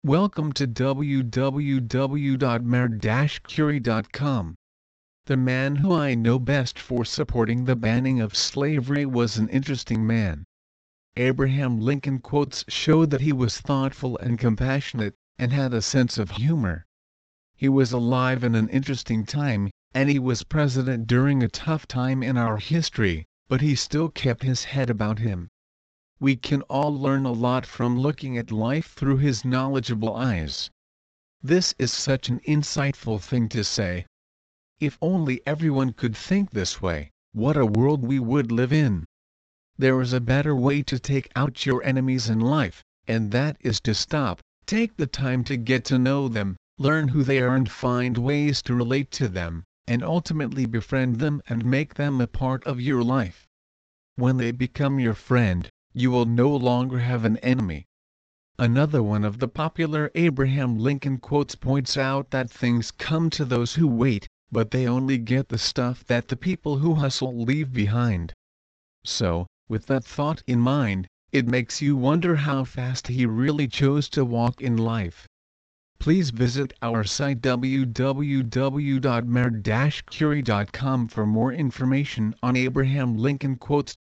Welcome to www.mer-curie.com. The man who I know best for supporting the banning of slavery was an interesting man. Abraham Lincoln quotes show that he was thoughtful and compassionate, and had a sense of humor. He was alive in an interesting time, and he was president during a tough time in our history, but he still kept his head about him. We can all learn a lot from looking at life through his knowledgeable eyes. This is such an insightful thing to say. If only everyone could think this way, what a world we would live in. There is a better way to take out your enemies in life, and that is to stop, take the time to get to know them, learn who they are and find ways to relate to them, and ultimately befriend them and make them a part of your life. When they become your friend, you will no longer have an enemy. Another one of the popular Abraham Lincoln quotes points out that things come to those who wait, but they only get the stuff that the people who hustle leave behind. So, with that thought in mind, it makes you wonder how fast he really chose to walk in life. Please visit our site www.mer-curie.com for more information on Abraham Lincoln quotes.